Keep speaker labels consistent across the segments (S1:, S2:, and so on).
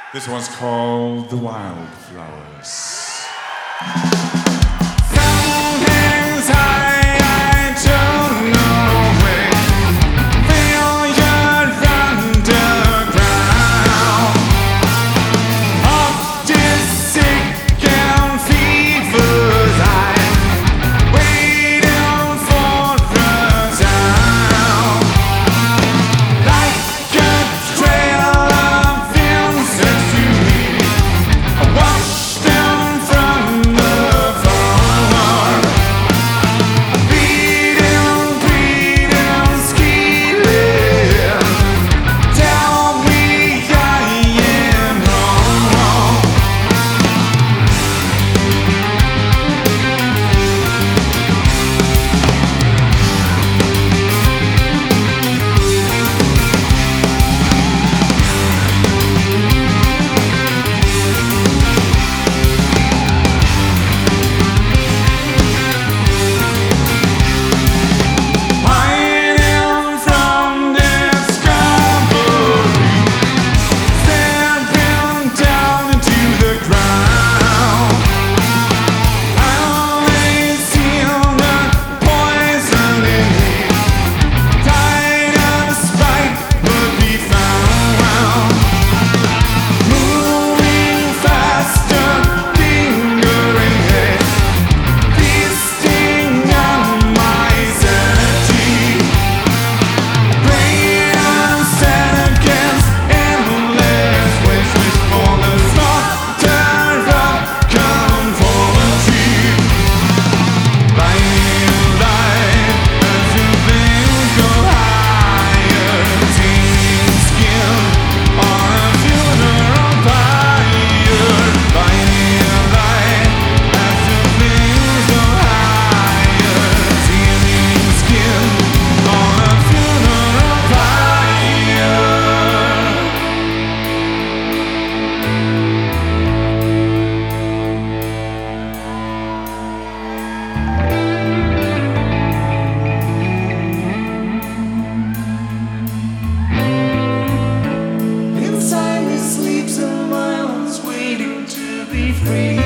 S1: This one's called The Wildflowers. Something's high, I don't know where. Feel you're underground. Of this sick and fever's eye, waiting for the sound. Like a trail of insects you meet, watch them from afar. Bleeding, bleeding, skeeling. Tell me I am wrong. Hiding from discovery, staring down into the ground. I only feel the poison in me, died of spite but be found. Moving faster, lingering here, feasting on my sanity. Brain set against endless wishes for the slaughter of conformity. Blinding light as the flames go higher, seeing skin on a funeral pyre. Blinding light as the flames go higher, seeing skin on a funeral pyre. Inside me sleeps a mind's waiting to be free.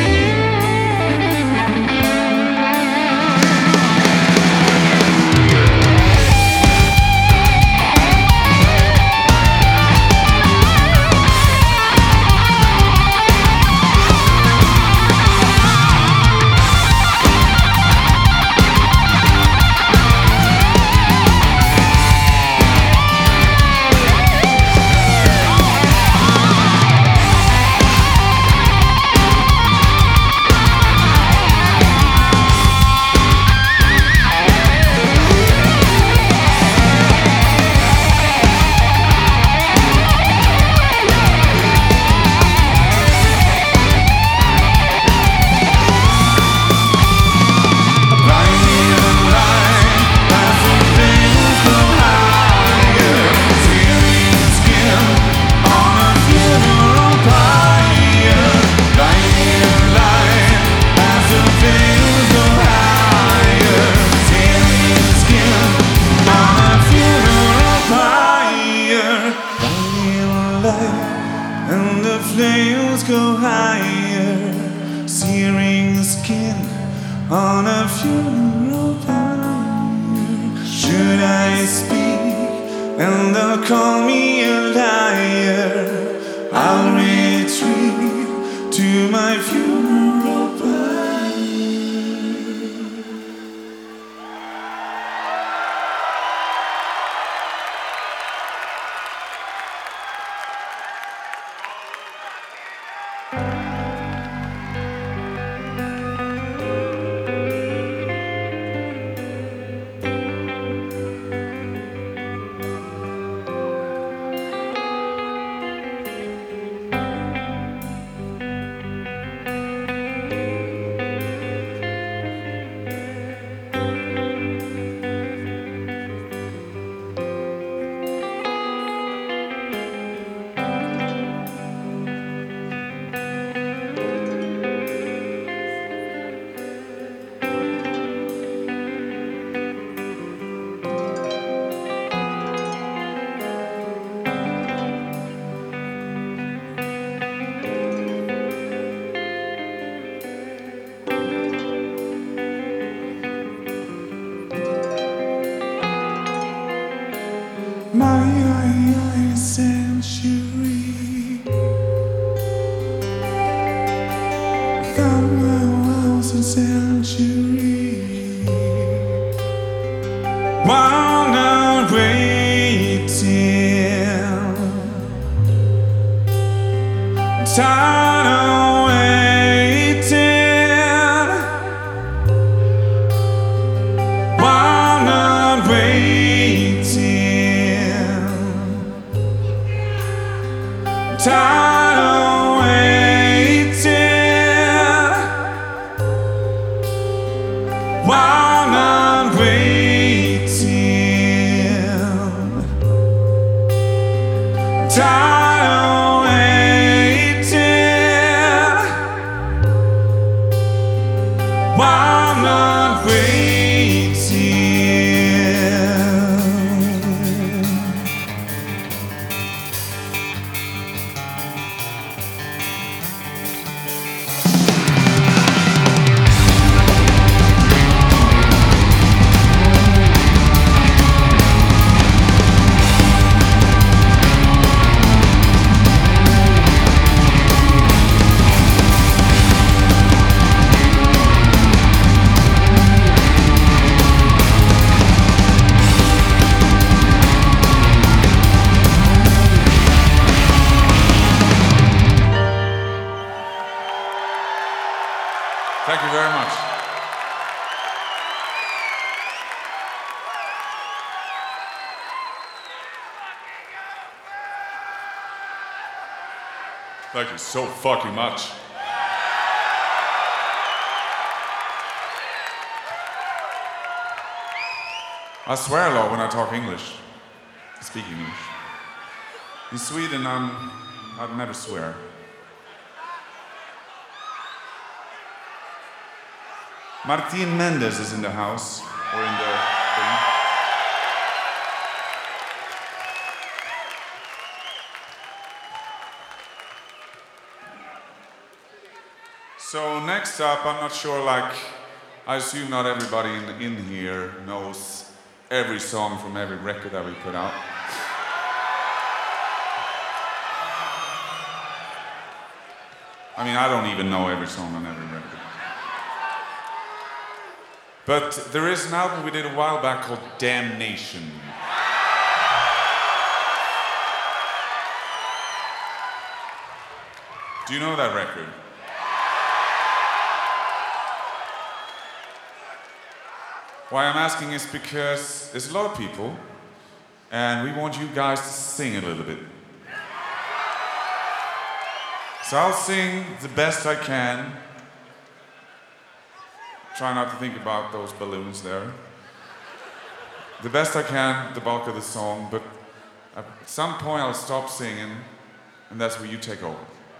S1: And the flames go higher, searing skin on a funeral pyre. Should I speak and they'll call me a liar, I'll retreat to my funeral pyre. century. 1,000 century. While not waiting, tired of waiting. While not waiting, tired of waiting. While not waiting, tired of waiting. While not waiting. Thank you very much. Thank you so fucking much. I swear a lot when I talk English. I speak English. In Sweden, I'd never swear. Martin Mendes is in the house, or in the thing. So next up, I'm not sure, like, I assume not everybody in here knows every song from every record that we put out. I mean, I don't even know every song on every record. But there is an album we did a while back called Damnation. Do you know that record? Why I'm asking is because there's a lot of people, and we want you guys to sing a little bit. So I'll sing the best I can. Try not to think about those balloons there. The best I can, the bulk of the song, but at some point I'll stop singing, and that's where you take over.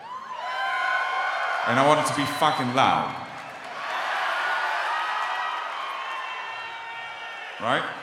S1: And I want it to be fucking loud. Right?